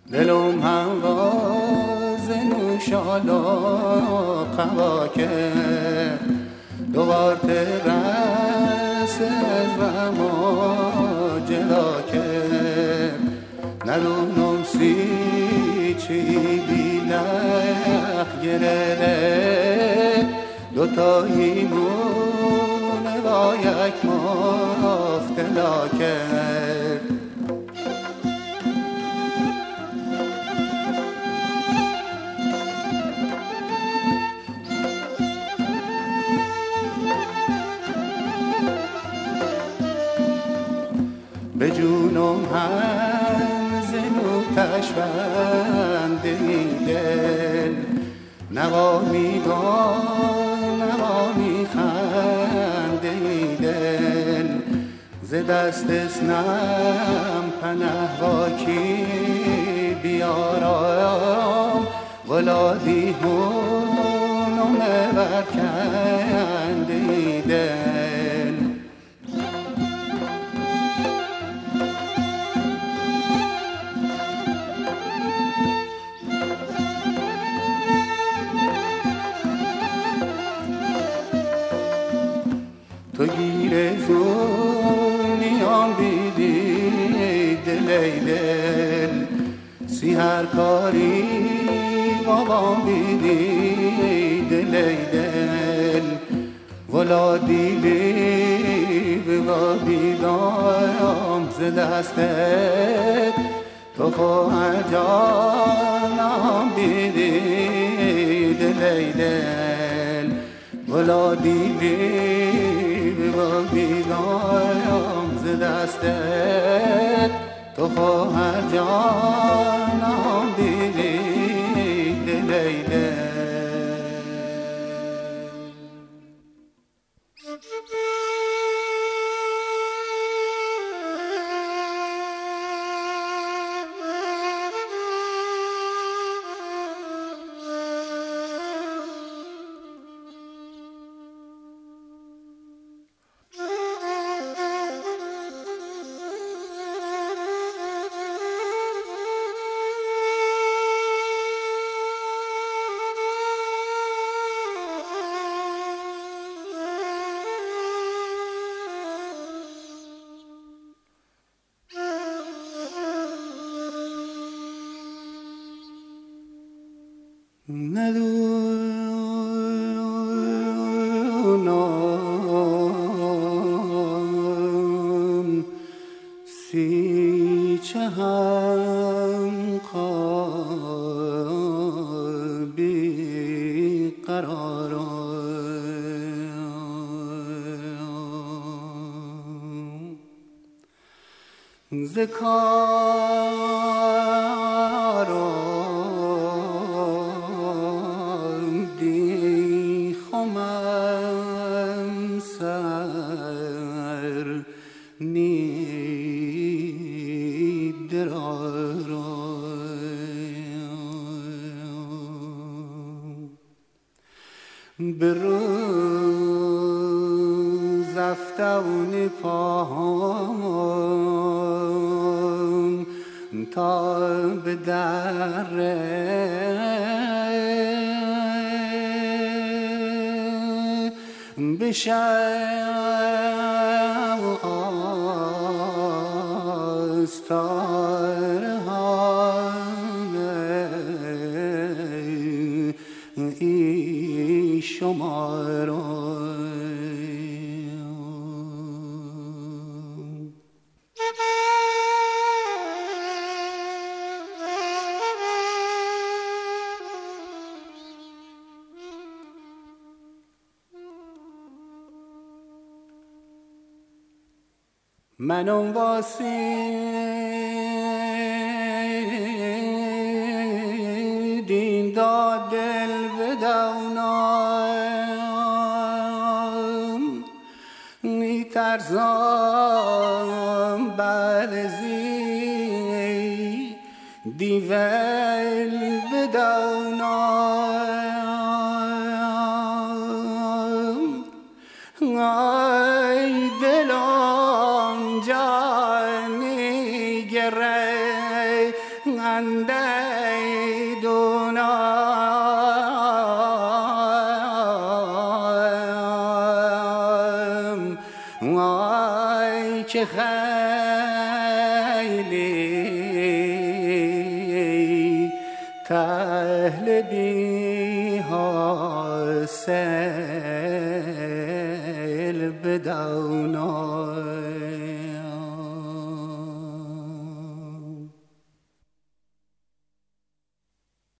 دلم هواز نوشالا قوا کرد دوبار ترس و ما جلا کرد ندونم سی چی بیلخ گره دوتایی مونه با یک مفتلا کرد به جونم هم زنوتش بنده دل نوا میگان نوا میخنده دل ز دست اسنم پنه با کی بیارم ولادی هونم برکنده دل تو گیر زونیان بیدی دلی دل سی هر کاری بابام بیدی دلی دل ولادی بی و بیدام ز دستت تو خواهر جانم بیدی دلی دل ولادی بی و بیدایم ز دستت تو خواهر جانم دیدی دلی دل ندونم سی چه هم بی قرارم ز به روز افتون پاهم تا به دره بشم آستاره ای شما را منم واسی دین داد دل بدونم میترزم بلزی دیول بدونم ای دلم جانی گره بنده دونم وای چه خیلی تهل بی حاصل بدونم